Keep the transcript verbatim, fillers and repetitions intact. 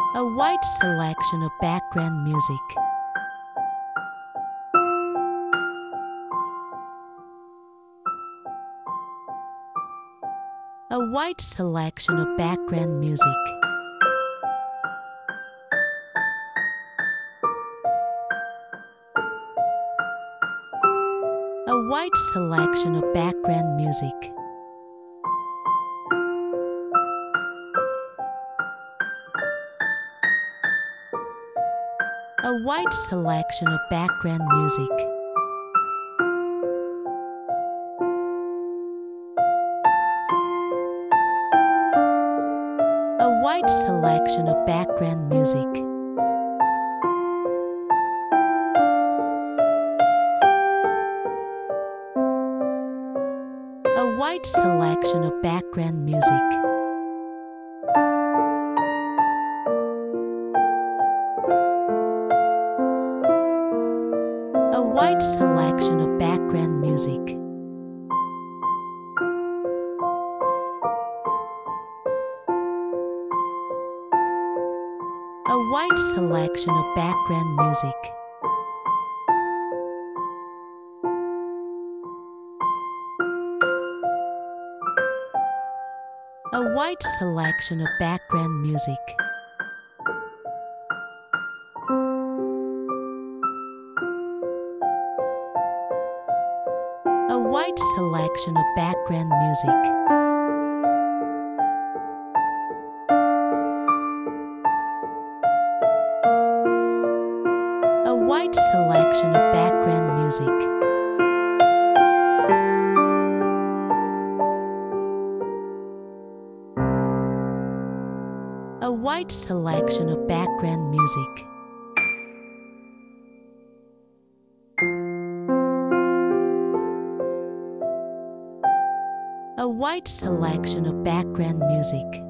A wide selection of background music. A wide selection of background music. A wide selection of background music. A wide selection of background music. A wide selection of background music. A wide selection of background music. A wide selection of background music. A wide selection of background music. A wide selection of background music. A wide selection of background music. A wide selection of background music. A wide selection of background music. A wide selection of background music.